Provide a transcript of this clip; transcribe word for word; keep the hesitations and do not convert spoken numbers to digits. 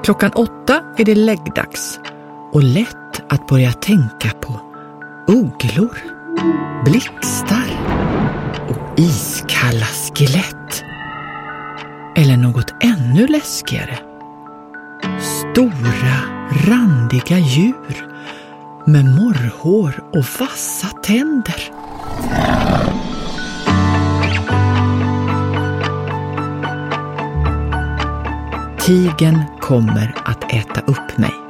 Klockan åtta är det läggdags och lätt att börja tänka på ugglor, blixtar och iskalla skelett. Eller något ännu läskigare. Stora, randiga djur med morrhår och vassa tänder. Tigern kommer att äta upp mig.